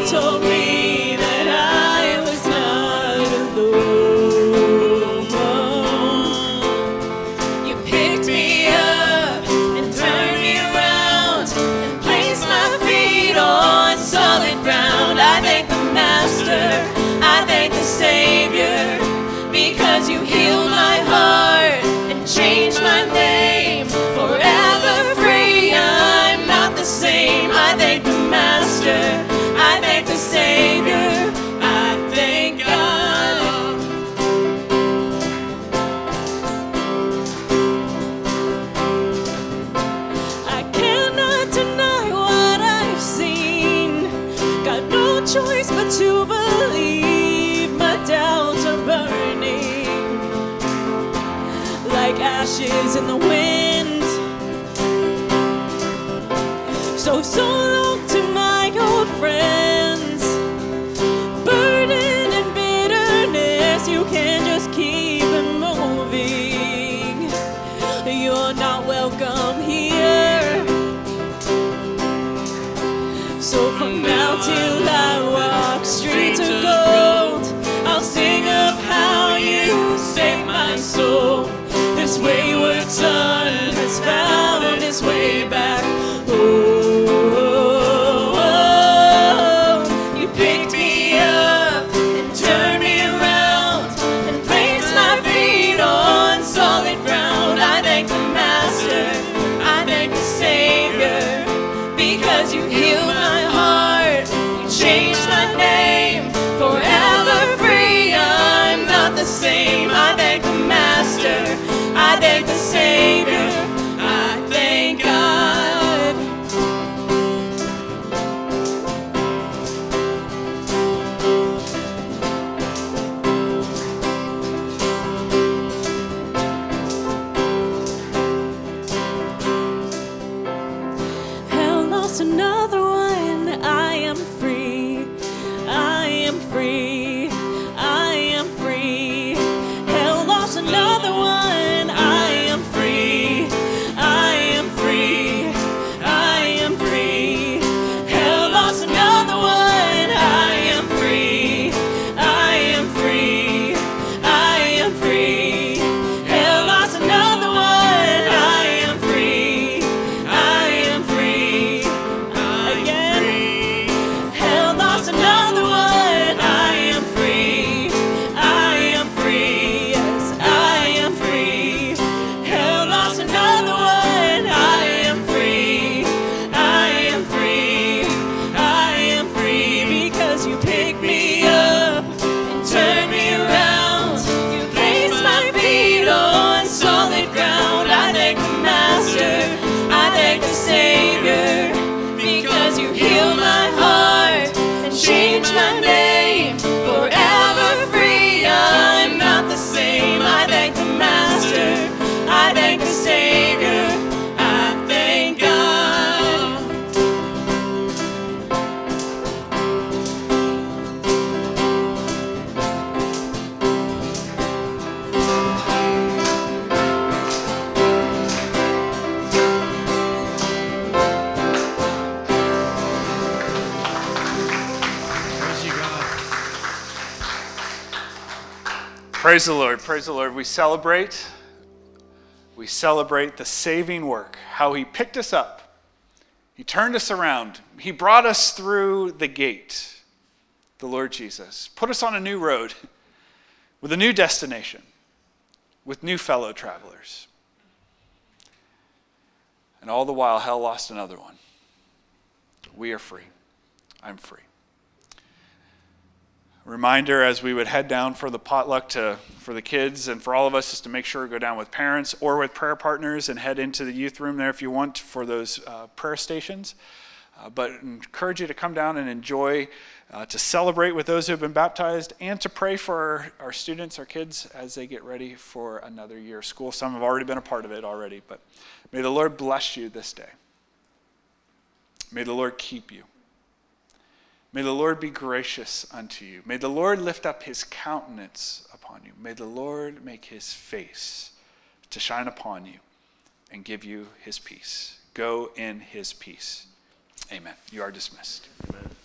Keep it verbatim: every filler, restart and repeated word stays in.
told me that I was not alone. You picked me up and turned me around and placed my feet on solid ground. I thank the Master, I thank the Savior, because you healed my heart and changed my name. Forever free, I'm not the same. I thank the Master, I thank the Savior, I thank God. I cannot deny what I've seen. Got no choice but to believe. My doubts are burning like ashes in the wind. So, so long to my old friends. Burden and bitterness, you can't just keep it moving. You're not welcome here. So from now till I walk streets of gold, I'll sing of how you saved my soul. This wayward son has found his way back. Oh, oh, oh. You picked me up and turned me around and placed my feet on solid ground. I thank the Master, I thank the Savior, because you healed my heart, you changed my name. Forever free, I'm not the same. I thank the Master, I thank the Savior, I thank God. Hell lost another one. I am free, I am free, I am free. Hell lost another one. I am free, I am free, I am free. Hell lost another one. I am free, I am free, I am free. Hell lost another one. I am free, I am free, again. Hell lost another one. I am free, I am free, yes, I am free. Hell lost another one. I am free, I am free, I am free, because you picked me up and turned me around. You placed my feet on solid ground. I thank the Master, I thank the Savior, because you healed my heart and changed my name. Forever free, I'm not the same. I thank the Master, I thank the Savior, I thank God. Praise you, God. Praise the Lord, praise the Lord. We celebrate, we celebrate the saving work, how he picked us up, he turned us around, he brought us through the gate, the Lord Jesus, put us on a new road with a new destination, with new fellow travelers. And all the while, hell lost another one. We are free. I'm free. Reminder as we would head down for the potluck to for the kids and for all of us is to make sure to go down with parents or with prayer partners and head into the youth room there if you want for those uh, prayer stations. Uh, but encourage you to come down and enjoy, uh, to celebrate with those who have been baptized and to pray for our, our students, our kids, as they get ready for another year of school. Some have already been a part of it already, but may the Lord bless you this day. May the Lord keep you. May the Lord be gracious unto you. May the Lord lift up his countenance upon you. May the Lord make his face to shine upon you and give you his peace. Go in his peace. Amen. You are dismissed. Amen.